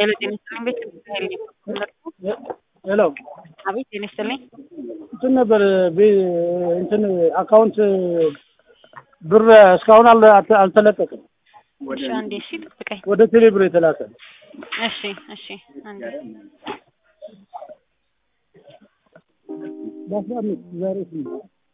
ሄሎ ጤና ይስጥልኝ ቤት ሄሎ አቤት ጤና ይስጥልኝ እንትን ነበር እንትን አካውንት ብር እስካሁን አልተለቀቀም። እሺ አንዴ እሺ ጥብቀኝ ወደ ቴሌብር የተላከ እሺ እሺ አንዴ በአስራአምስት ዛሬ ስንት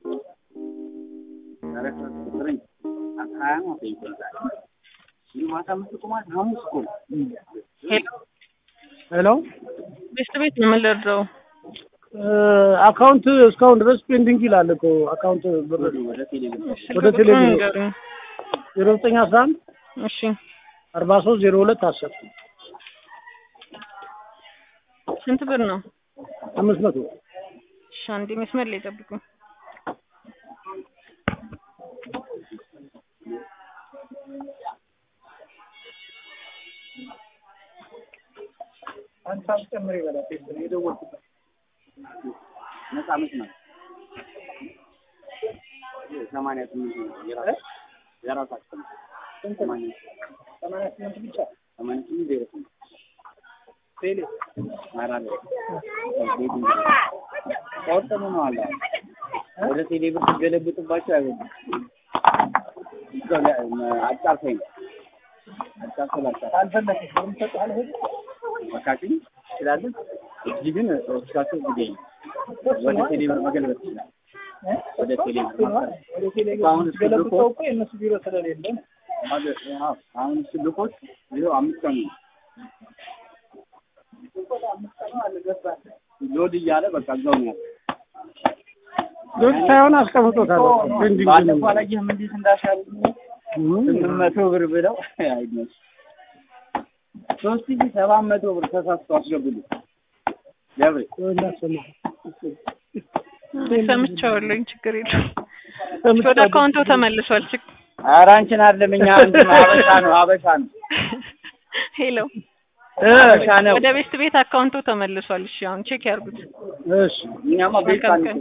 ሄሎ ቤት ነው የምንደርደው አካውንት እስካሁን ድረስ ፔንዲንግ ይላል እኮ አካውንት ብር ወደ ቴሌብር 0911 እሺ 4302 ስንት ብር ነው? 500 እሺ አንዴ መስመር ላይ ጠብቁ። አንተ አስጨምር ይበላ የደወልኩት ነፃ ነው 88 የራሳችን 88 ብቻ 88 ዜሮ ቴሌ ማራለ ወጣ ነው አለ ወደ ቴሌ ብር ገለብጥባቸው አይደለም አጣፈኝ አልፈለከም ምንተጣለ ሄደ ወካቲ ስላለ ግን እስካቸው ግዴ ወደ ቴሌ ብር መገለበጥ ይችላል ወደ ቴሌ ብር አሁን ገለብጠው እኮ የነሱ ቢሮ ስለሌለ አሁን ስልኮች ይሄው 5 ቀን ሎድ እያለ በቃ እዛው ነው ሎድ ሳይሆን አስቀምጦታል። ባለፈው አላየህም እንዴት እንዳሻሉ 800 ብር ብለው አይነስ 3700 ብር ተሳስቶ አስገቡልኝ ለብሬ ሰምቻለሁ ችግር የለም ወደ አካውንቱ ተመልሷል። ኧረ አንቺን አይደለም እኛ እንትን አበሻ ነው ሄሎ ወደ ቤት አካውንቱ ተመልሷል። እሺ አሁን ቼክ ያርጉት። እሺ እኛማ ቤት